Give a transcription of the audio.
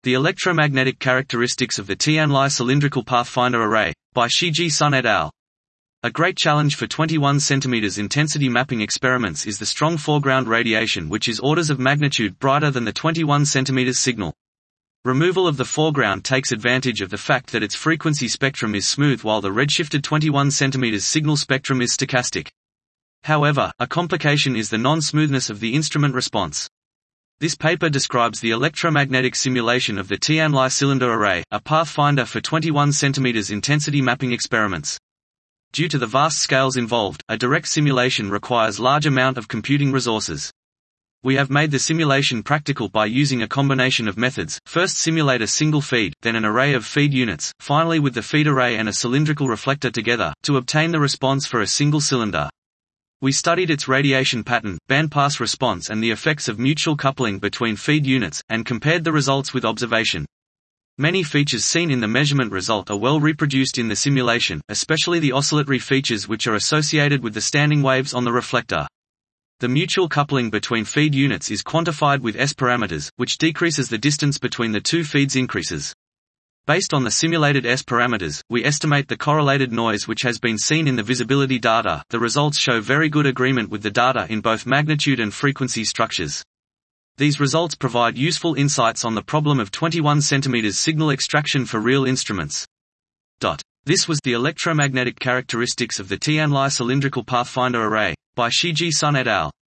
The electromagnetic characteristics of the Tianli cylindrical pathfinder array, by Shiji Sun et al. A great challenge for 21 cm intensity mapping experiments is the strong foreground radiation, which is orders of magnitude brighter than the 21 cm signal. Removal of the foreground takes advantage of the fact that its frequency spectrum is smooth while the redshifted 21 cm signal spectrum is stochastic. However, a complication is the non-smoothness of the instrument response. This paper describes the electromagnetic simulation of the Tianli cylinder array, a pathfinder for 21 cm intensity mapping experiments. Due to the vast scales involved, a direct simulation requires large amount of computing resources. We have made the simulation practical by using a combination of methods. First simulate a single feed, then an array of feed units, finally with the feed array and a cylindrical reflector together, to obtain the response for a single cylinder. We studied its radiation pattern, bandpass response and the effects of mutual coupling between feed units, and compared the results with observation. Many features seen in the measurement result are well reproduced in the simulation, especially the oscillatory features which are associated with the standing waves on the reflector. The mutual coupling between feed units is quantified with S parameters, which decreases the distance between the two feeds increases. Based on the simulated S parameters, we estimate the correlated noise which has been seen in the visibility data. The results show very good agreement with the data in both magnitude and frequency structures. These results provide useful insights on the problem of 21 cm signal extraction for real instruments. This was the electromagnetic characteristics of the Tianli cylindrical pathfinder array, by Shiji Sun et al.